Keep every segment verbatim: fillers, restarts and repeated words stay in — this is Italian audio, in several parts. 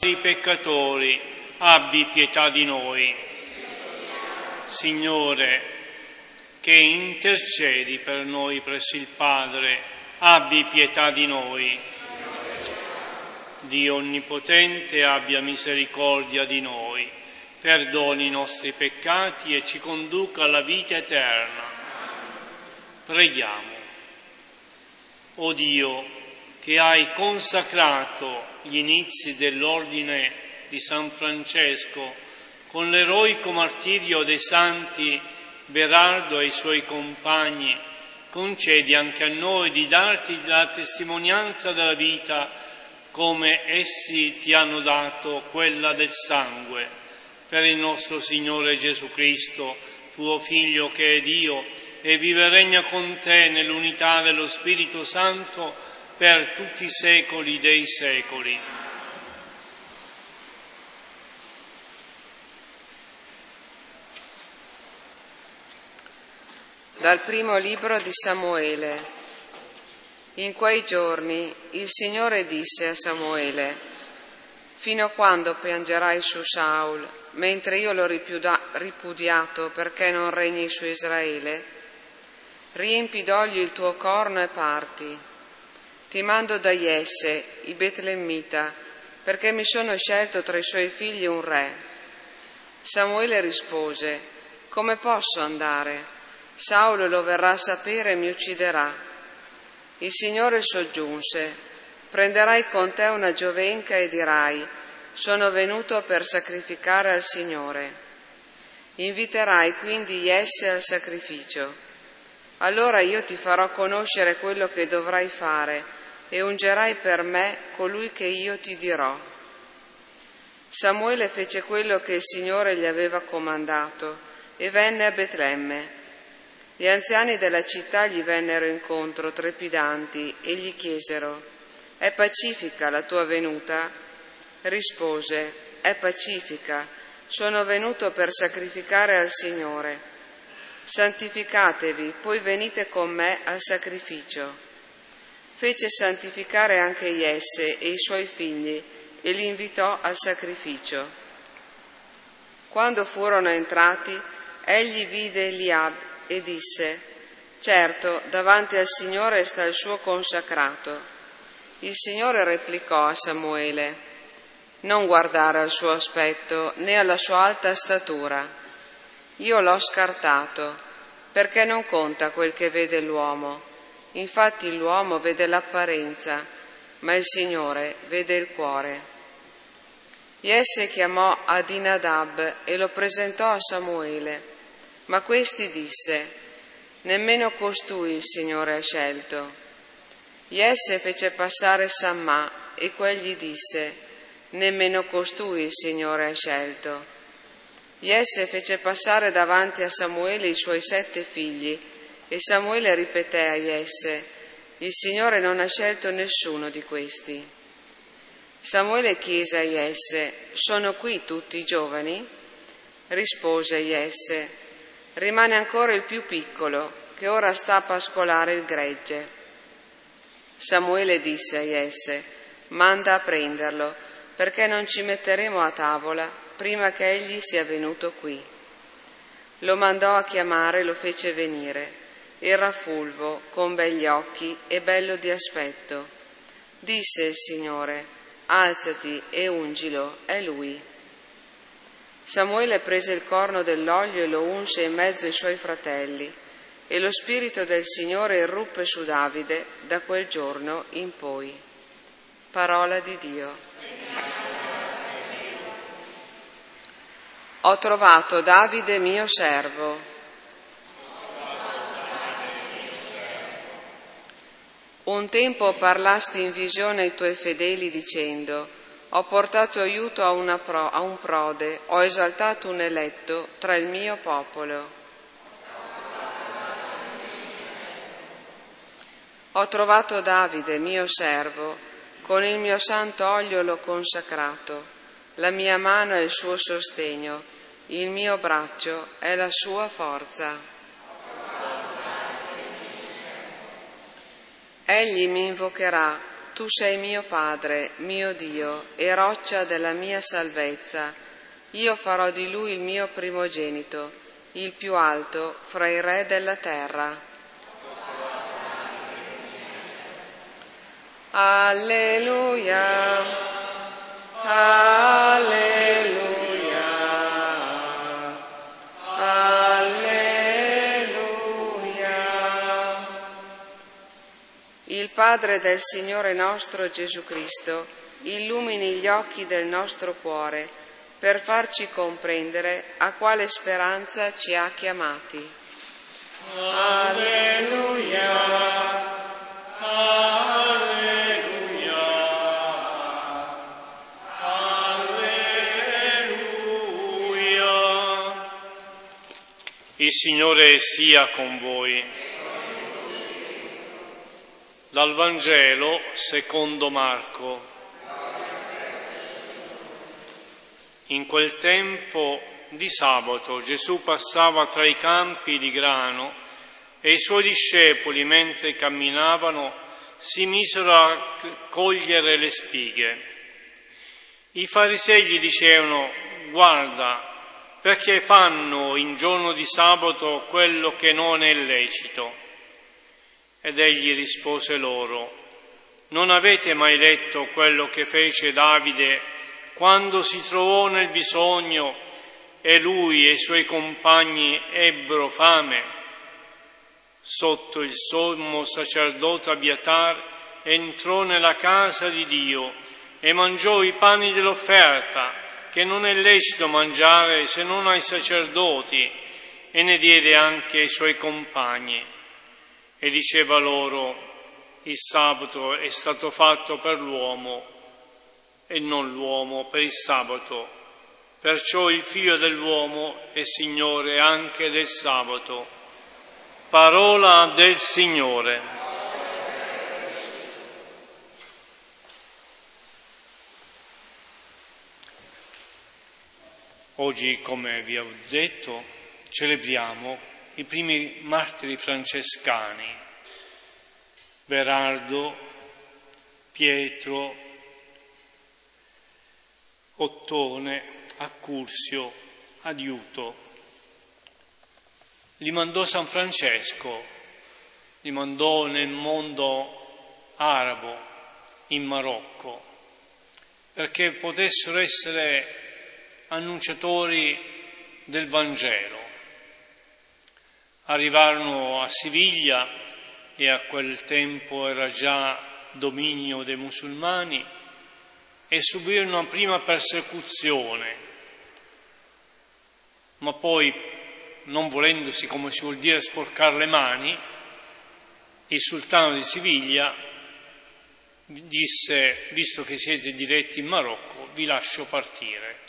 umili peccatori, abbi pietà di noi. Signore, che intercedi per noi presso il Padre, abbi pietà di noi. Dio Onnipotente abbia misericordia di noi, perdoni i nostri peccati e ci conduca alla vita eterna. Preghiamo. O Dio, che hai consacrato gli inizi dell'ordine di San Francesco con l'eroico martirio dei santi Berardo e i suoi compagni, concedi anche a noi di darti la testimonianza della vita come essi ti hanno dato quella del sangue, per il nostro Signore Gesù Cristo, tuo Figlio che è Dio e vive e regna con te nell'unità dello Spirito Santo per tutti i secoli dei secoli. Dal primo libro di Samuele. In quei giorni il Signore disse a Samuele: fino a quando piangerai su Saul, mentre io l'ho ripudiato perché non regni su Israele? Riempi d'olio il tuo corno e parti. Ti mando da Jesse, il Betlemmita, perché mi sono scelto tra i suoi figli un re. Samuele rispose: come posso andare? Saul lo verrà a sapere e mi ucciderà. Il Signore soggiunse: prenderai con te una giovenca e dirai: sono venuto per sacrificare al Signore. Inviterai quindi Jesse al sacrificio. Allora io ti farò conoscere quello che dovrai fare e ungerai per me colui che io ti dirò. Samuele fece quello che il Signore gli aveva comandato e venne a Betlemme. Gli anziani della città gli vennero incontro trepidanti e gli chiesero: è pacifica la tua venuta? Rispose: è pacifica, sono venuto per sacrificare al Signore. Santificatevi, poi venite con me al sacrificio. Fece santificare anche Jesse e i suoi figli e li invitò al sacrificio. Quando furono entrati, egli vide Eliab e disse: certo, davanti al Signore sta il suo consacrato. Il Signore replicò a Samuele: non guardare al suo aspetto né alla sua alta statura. Io l'ho scartato, perché non conta quel che vede l'uomo. Infatti l'uomo vede l'apparenza, ma il Signore vede il cuore. Jesse chiamò Adinadab e lo presentò a Samuele, ma questi disse: nemmeno costui il Signore ha scelto. Jesse fece passare Samma e quegli disse: nemmeno costui il Signore ha scelto. Jesse fece passare davanti a Samuele i suoi sette figli e Samuele ripeté a Jesse: il Signore non ha scelto nessuno di questi. Samuele chiese a Jesse: sono qui tutti i giovani? Rispose Jesse: rimane ancora il più piccolo, che ora sta a pascolare il gregge. Samuele disse a Jesse: manda a prenderlo, perché non ci metteremo a tavola prima che egli sia venuto qui. Lo mandò a chiamare e lo fece venire. Era fulvo, con begli occhi e bello di aspetto. Disse il Signore: alzati e ungilo, è lui. Samuele prese il corno dell'olio e lo unse in mezzo ai suoi fratelli, e lo Spirito del Signore irruppe su Davide da quel giorno in poi. Parola di Dio. Ho trovato Davide mio servo. Un tempo parlasti in visione ai tuoi fedeli dicendo: ho portato aiuto a, una pro, a un prode, ho esaltato un eletto tra il mio popolo. Ho trovato Davide mio servo, con il mio santo olio l'ho consacrato. La mia mano è il suo sostegno, il mio braccio è la sua forza. Egli mi invocherà, Tu sei mio Padre, mio Dio, e roccia della mia salvezza. Io farò di lui il mio primogenito, il più alto fra i re della terra. Alleluia, alleluia, alleluia. Il Padre del Signore nostro Gesù Cristo illumini gli occhi del nostro cuore per farci comprendere a quale speranza ci ha chiamati. Alleluia. Alleluia, alleluia. Il Signore sia con voi. Dal Vangelo secondo Marco. In quel tempo di sabato Gesù passava tra i campi di grano e i suoi discepoli, mentre camminavano, si misero a cogliere le spighe. I farisei gli dicevano: guarda, perché fanno in giorno di sabato quello che non è lecito? Ed egli rispose loro: non avete mai letto quello che fece Davide quando si trovò nel bisogno e lui e i suoi compagni ebbero fame? Sotto il sommo sacerdote Abiatar entrò nella casa di Dio e mangiò i pani dell'offerta, che non è lecito mangiare se non ai sacerdoti, e ne diede anche ai suoi compagni. E diceva loro: il sabato è stato fatto per l'uomo e non l'uomo per il sabato. Perciò il Figlio dell'uomo è Signore anche del sabato. Parola del Signore. Oggi, come vi ho detto, celebriamo i primi martiri francescani: Berardo, Pietro, Ottone, Accursio, Adiuto. Li mandò San Francesco, li mandò nel mondo arabo, in Marocco, perché potessero essere annunciatori del Vangelo. Arrivarono a Siviglia, e a quel tempo era già dominio dei musulmani, e subirono una prima persecuzione, ma poi, non volendosi, come si vuol dire, sporcare le mani, il sultano di Siviglia disse: visto che siete diretti in Marocco, vi lascio partire.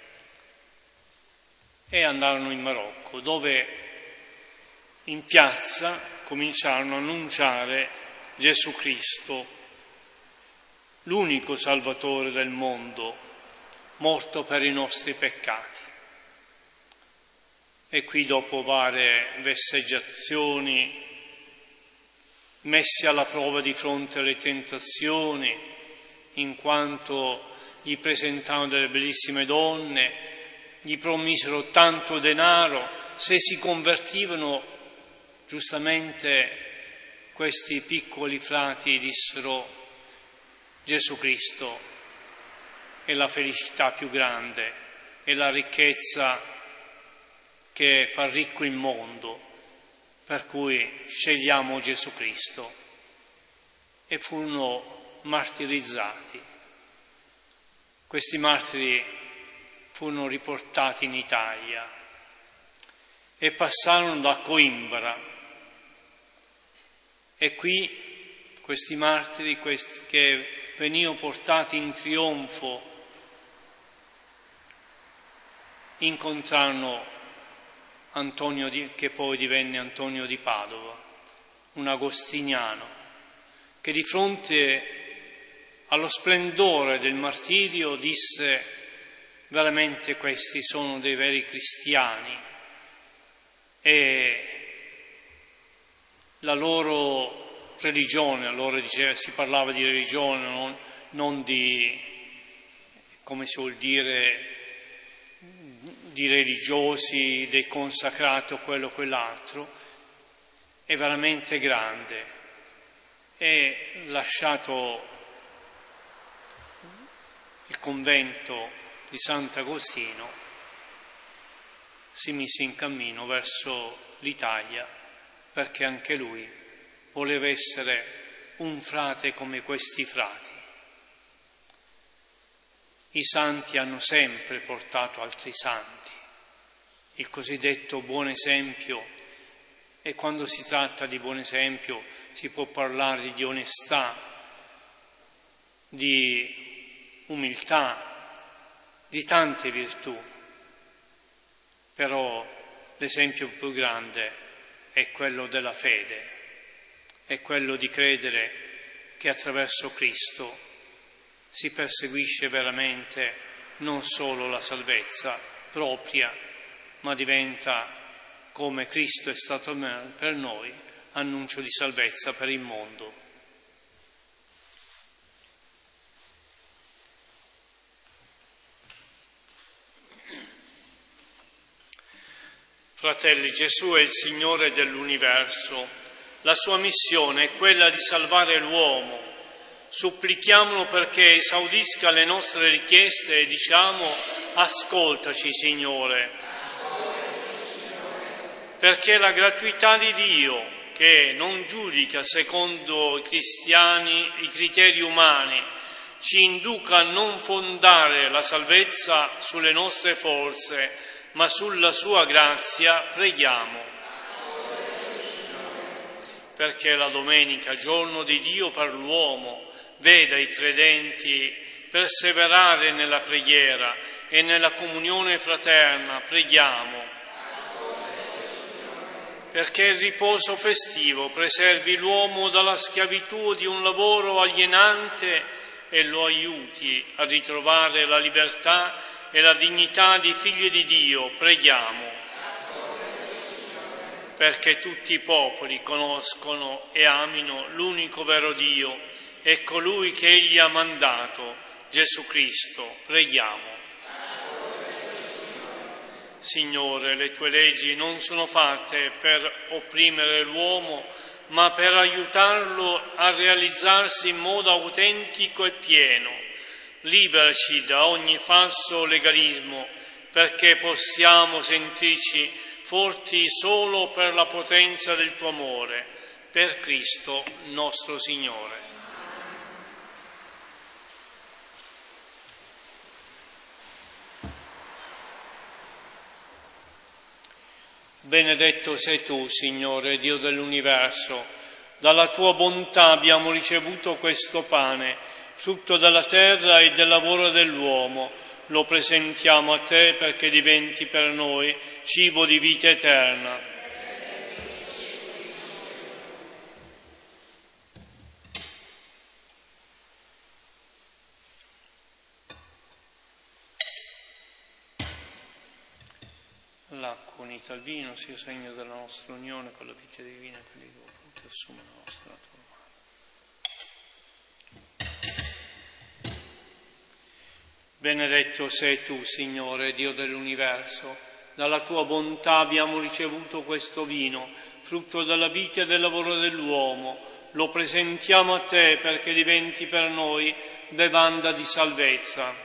E andarono in Marocco, dove in piazza cominciarono a annunciare Gesù Cristo, l'unico Salvatore del mondo, morto per i nostri peccati. E qui, dopo varie vesseggiazioni, messi alla prova di fronte alle tentazioni, in quanto gli presentarono delle bellissime donne, gli promisero tanto denaro, se si convertivano, giustamente questi piccoli frati dissero: Gesù Cristo è la felicità più grande, è la ricchezza che fa ricco il mondo, per cui scegliamo Gesù Cristo. E furono martirizzati. Questi martiri furono riportati in Italia e passarono da Coimbra. E qui questi martiri, questi che venivano portati in trionfo, incontrarono Antonio di, che poi divenne Antonio di Padova, un agostiniano, che di fronte allo splendore del martirio disse: veramente questi sono dei veri cristiani, e la loro religione, allora diceva, si parlava di religione, non, non di, come si vuol dire, di religiosi, dei consacrati o quello o quell'altro, è veramente grande. E lasciato il convento di Sant'Agostino, si mise in cammino verso l'Italia, perché anche lui voleva essere un frate come questi frati. I santi hanno sempre portato altri santi, il cosiddetto buon esempio, e quando si tratta di buon esempio si può parlare di onestà, di umiltà, di tante virtù, però l'esempio più grande è quello della fede, è quello di credere che attraverso Cristo si perseguisce veramente non solo la salvezza propria, ma diventa, come Cristo è stato per noi, annuncio di salvezza per il mondo. Fratelli, Gesù è il Signore dell'universo. La sua missione è quella di salvare l'uomo. Supplichiamolo perché esaudisca le nostre richieste e diciamo: ascoltaci, Signore. Perché la gratuità di Dio, che non giudica secondo i cristiani i criteri umani, ci induca a non fondare la salvezza sulle nostre forze, ma sulla sua grazia, preghiamo. Perché la domenica, giorno di Dio per l'uomo, veda i credenti perseverare nella preghiera e nella comunione fraterna, preghiamo. Perché il riposo festivo preservi l'uomo dalla schiavitù di un lavoro alienante e lo aiuti a ritrovare la libertà e la dignità di figli di Dio, preghiamo. Perché tutti i popoli conoscono e amino l'unico vero Dio e colui che Egli ha mandato, Gesù Cristo, preghiamo. Signore, le tue leggi non sono fatte per opprimere l'uomo, ma per aiutarlo a realizzarsi in modo autentico e pieno. Liberaci da ogni falso legalismo, perché possiamo sentirci forti solo per la potenza del tuo amore, per Cristo nostro Signore. Benedetto sei tu, Signore, Dio dell'universo. Dalla tua bontà abbiamo ricevuto questo pane, frutto della terra e del lavoro dell'uomo. Lo presentiamo a te perché diventi per noi cibo di vita eterna. L'acqua unita al vino sia segno della nostra unione con la vita divina e con il tuo frutto assuma la nostra natura umana. Benedetto sei tu, Signore, Dio dell'universo. Dalla tua bontà abbiamo ricevuto questo vino, frutto della vita e del lavoro dell'uomo. Lo presentiamo a te perché diventi per noi bevanda di salvezza.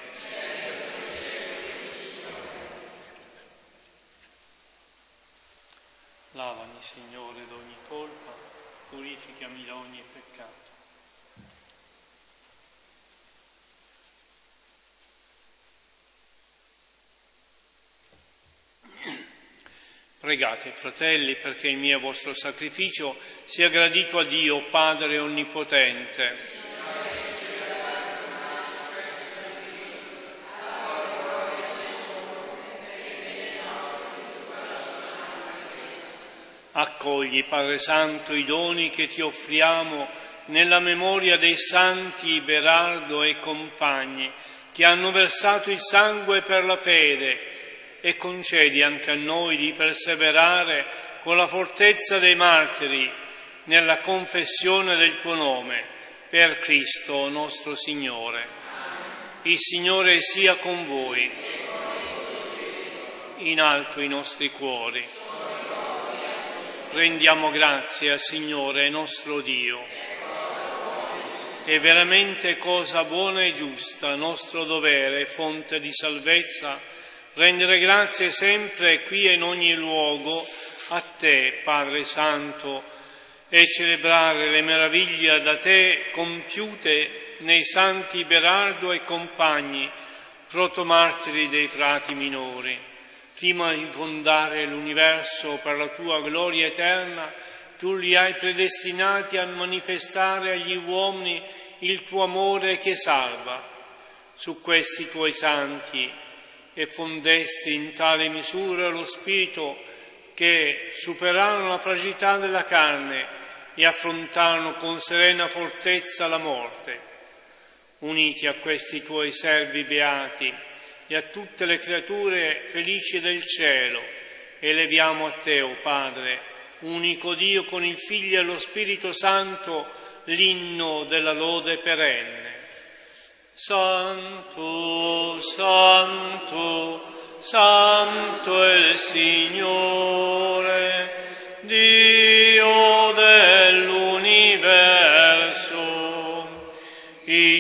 Lavami, Signore, da ogni colpa, purificami da ogni peccato. Pregate, fratelli, perché il mio e vostro sacrificio sia gradito a Dio, Padre Onnipotente. Accogli, Padre Santo, i doni che ti offriamo nella memoria dei santi Berardo e compagni che hanno versato il sangue per la fede, e concedi anche a noi di perseverare con la fortezza dei martiri nella confessione del tuo nome, per Cristo nostro Signore. Il Signore sia con voi. In alto i nostri cuori. Rendiamo grazie al Signore nostro Dio. È veramente cosa buona e giusta, nostro dovere, fonte di salvezza, rendere grazie sempre qui e in ogni luogo a te, Padre Santo, e celebrare le meraviglie da te compiute nei santi Berardo e compagni, protomartiri dei frati minori. Prima di fondare l'universo per la tua gloria eterna, tu li hai predestinati a manifestare agli uomini il tuo amore che salva. Su questi tuoi santi e fondesti in tale misura lo spirito che superarono la fragilità della carne e affrontarono con serena fortezza la morte. Uniti a questi tuoi servi beati e a tutte le creature felici del cielo, eleviamo a te, o Padre, unico Dio con il Figlio e lo Spirito Santo, l'inno della lode perenne. Santo, Santo, Santo è il Signore, Dio dell'universo. I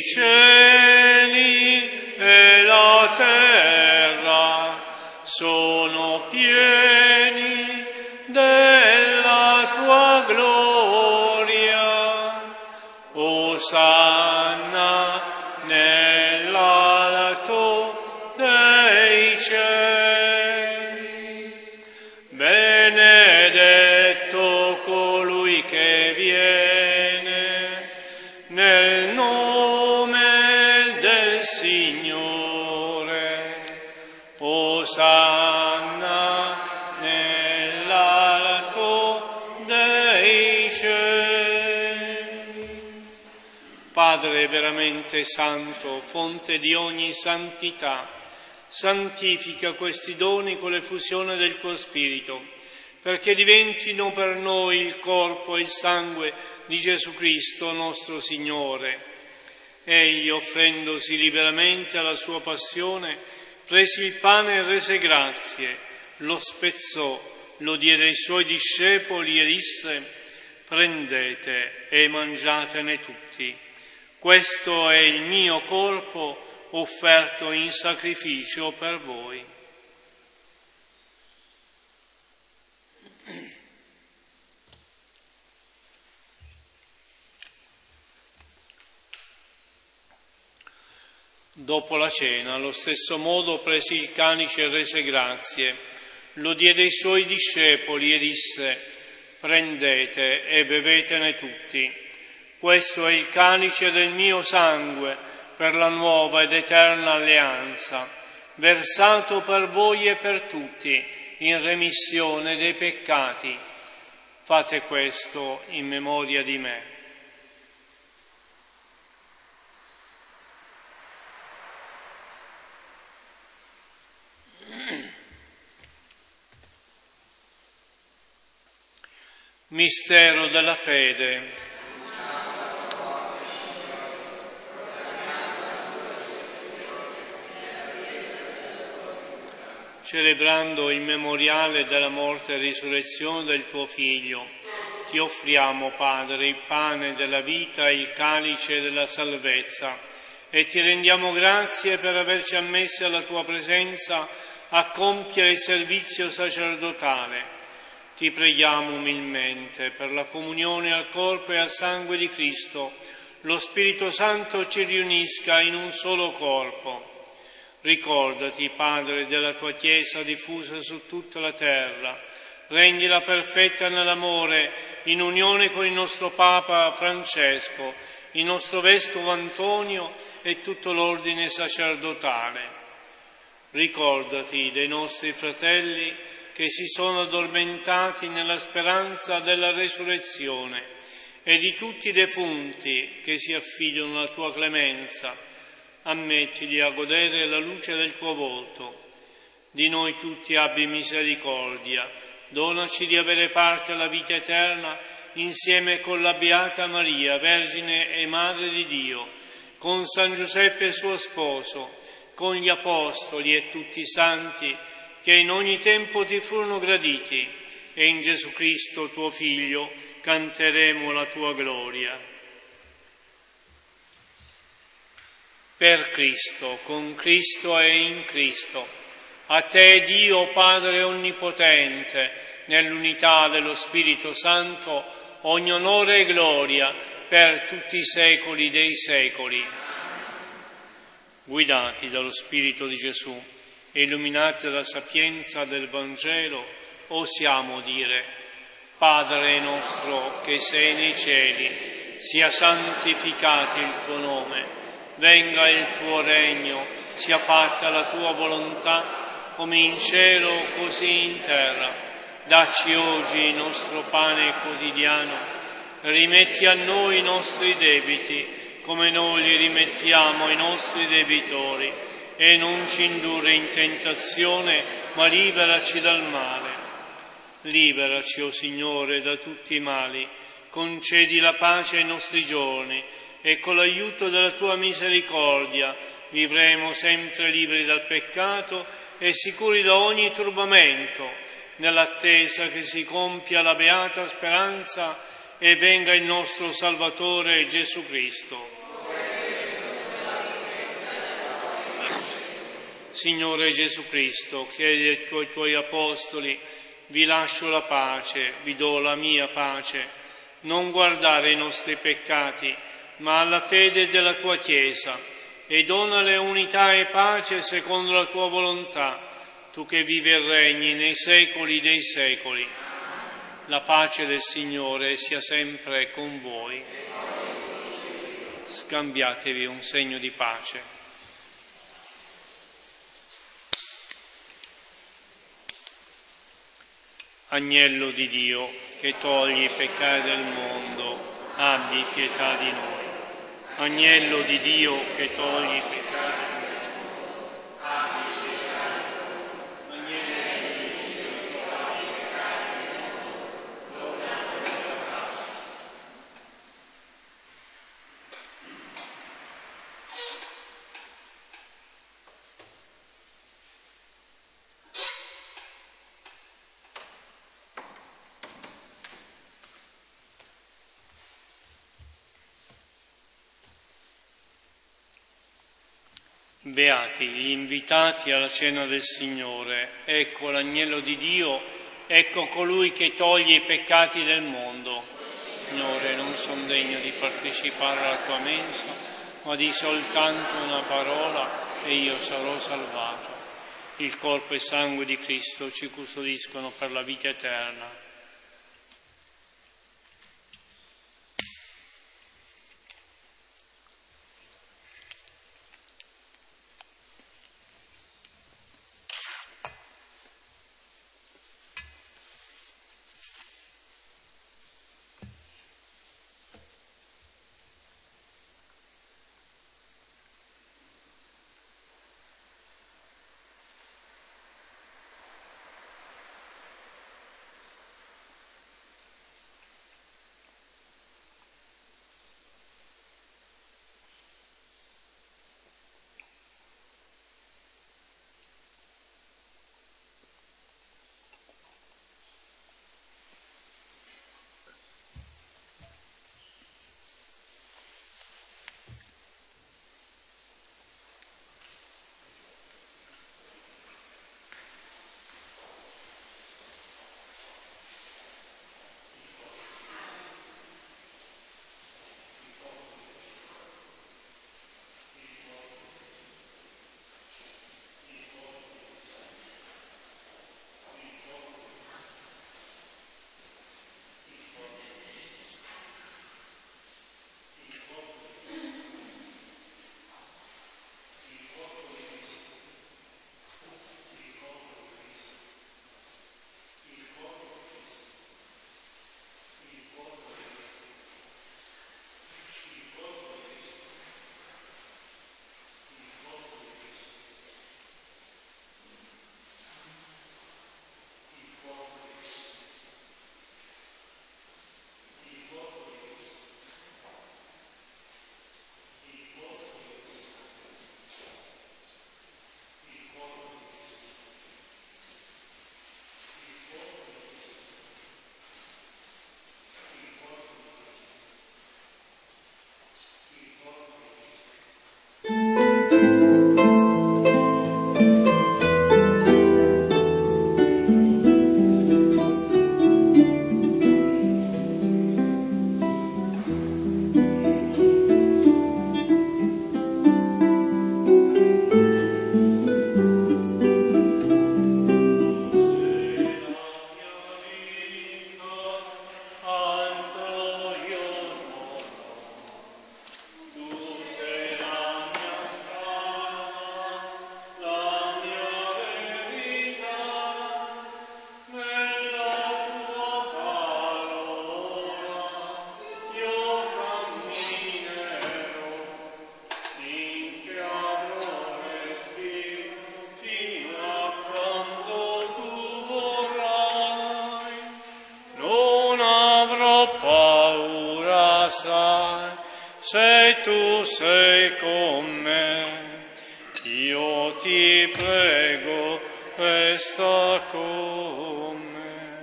cieli e la terra sono pieni della tua gloria. Osanna nell'alto dei cieli. Benedetto colui che viene nel nome del Signore. Osanna nell'alto dei cieli. Padre veramente santo, fonte di ogni santità, santifica questi doni con l'effusione del tuo Spirito, perché diventino per noi il corpo e il sangue di Gesù Cristo nostro Signore. Egli, offrendosi liberamente alla sua passione, prese il pane e rese grazie, lo spezzò, lo diede ai suoi discepoli e disse: prendete e mangiatene tutti. Questo è il mio corpo offerto in sacrificio per voi. Dopo la cena, allo stesso modo prese il calice e rese grazie, lo diede ai suoi discepoli e disse: prendete e bevetene tutti. Questo è il calice del mio sangue per la nuova ed eterna alleanza, versato per voi e per tutti in remissione dei peccati. Fate questo in memoria di me. Mistero della fede. Celebrando il memoriale della morte e risurrezione del tuo Figlio, ti offriamo, Padre, il pane della vita e il calice della salvezza, e ti rendiamo grazie per averci ammessi alla tua presenza a compiere il servizio sacerdotale. Ti preghiamo umilmente per la comunione al corpo e al sangue di Cristo, lo Spirito Santo ci riunisca in un solo corpo. Ricordati, Padre, della tua Chiesa diffusa su tutta la terra, rendila perfetta nell'amore, in unione con il nostro Papa Francesco, il nostro Vescovo Antonio e tutto l'ordine sacerdotale. Ricordati dei nostri fratelli che si sono addormentati nella speranza della resurrezione e di tutti i defunti che si affidano alla tua clemenza. Ammettili a godere la luce del tuo volto. Di noi tutti abbi misericordia, donaci di avere parte alla vita eterna insieme con la Beata Maria, Vergine e Madre di Dio, con San Giuseppe suo sposo, con gli Apostoli e tutti i santi che in ogni tempo ti furono graditi, e in Gesù Cristo, tuo Figlio, canteremo la tua gloria. Per Cristo, con Cristo e in Cristo, a te Dio Padre Onnipotente, nell'unità dello Spirito Santo, ogni onore e gloria per tutti i secoli dei secoli. Guidati dallo Spirito di Gesù e illuminati dalla sapienza del Vangelo, osiamo dire: Padre nostro che sei nei cieli, sia santificato il tuo nome, venga il tuo regno, sia fatta la tua volontà, come in cielo così in terra. Dacci oggi il nostro pane quotidiano, rimetti a noi i nostri debiti, come noi li rimettiamo ai nostri debitori, e non ci indurre in tentazione, ma liberaci dal male. Liberaci, o Signore, da tutti i mali, concedi la pace ai nostri giorni, e con l'aiuto della tua misericordia vivremo sempre liberi dal peccato e sicuri da ogni turbamento, nell'attesa che si compia la beata speranza e venga il nostro Salvatore Gesù Cristo. Signore Gesù Cristo, chiedi ai tuoi, tuoi apostoli: vi lascio la pace, vi do la mia pace, non guardare i nostri peccati, ma alla fede della tua Chiesa, e donale unità e pace secondo la tua volontà, tu che vivi e regni nei secoli dei secoli. La pace del Signore sia sempre con voi. Scambiatevi un segno di pace. Agnello di Dio, che togli i peccati del mondo, abbi pietà di noi. Agnello di Dio, che togli i peccati del mondo, Beati gli invitati alla cena del Signore, ecco l'agnello di Dio, ecco colui che toglie i peccati del mondo. Signore, non son degno di partecipare alla tua mensa, ma di soltanto una parola e io sarò salvato. Il corpo e sangue di Cristo ci custodiscono per la vita eterna. se tu sei con me, io ti prego, resta con me.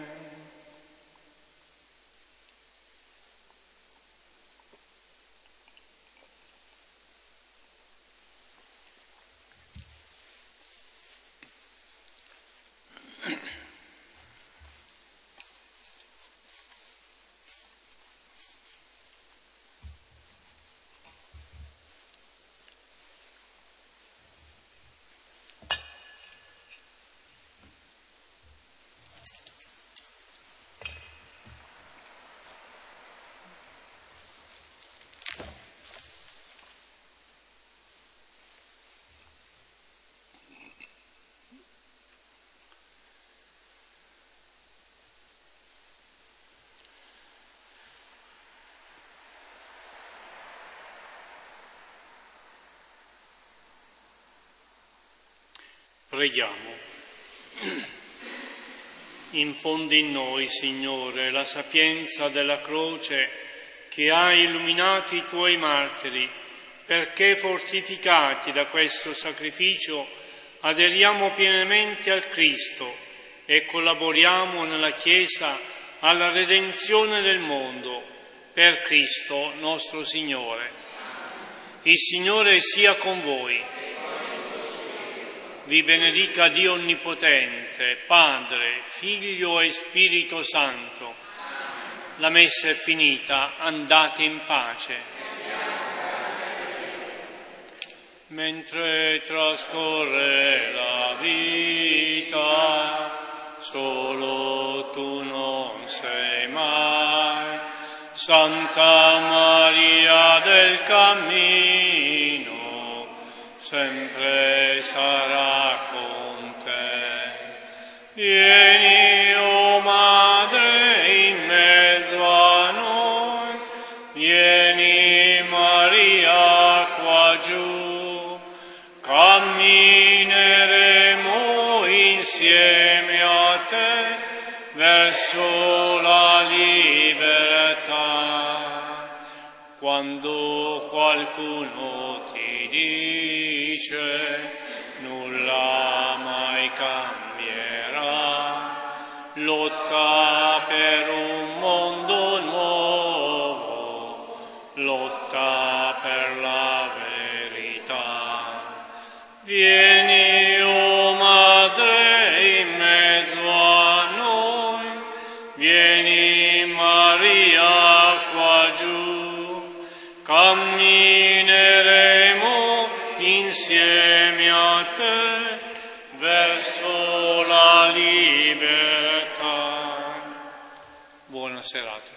Preghiamo. Infondi in noi, Signore, la sapienza della croce che ha illuminato i Tuoi martiri, perché fortificati da questo sacrificio aderiamo pienamente al Cristo e collaboriamo nella Chiesa alla redenzione del mondo, per Cristo nostro Signore. Il Signore sia con voi. Vi benedica Dio Onnipotente, Padre, Figlio e Spirito Santo. La messa è finita, andate in pace. Mentre trascorre la vita, solo tu non sei mai, Santa Maria del Cammino, sempre sarà con te. Vieni, o Madre, in mezzo a noi, vieni Maria qua giù, cammineremo insieme a te verso la libertà. Quando qualcuno ti dice nulla mai cambierà, lotta per un mondo nuovo, lotta per la verità. Vieni, o Madre, in mezzo a noi, vieni Maria qua giù, cammineremo insieme a te verso la libertà. Buona serata.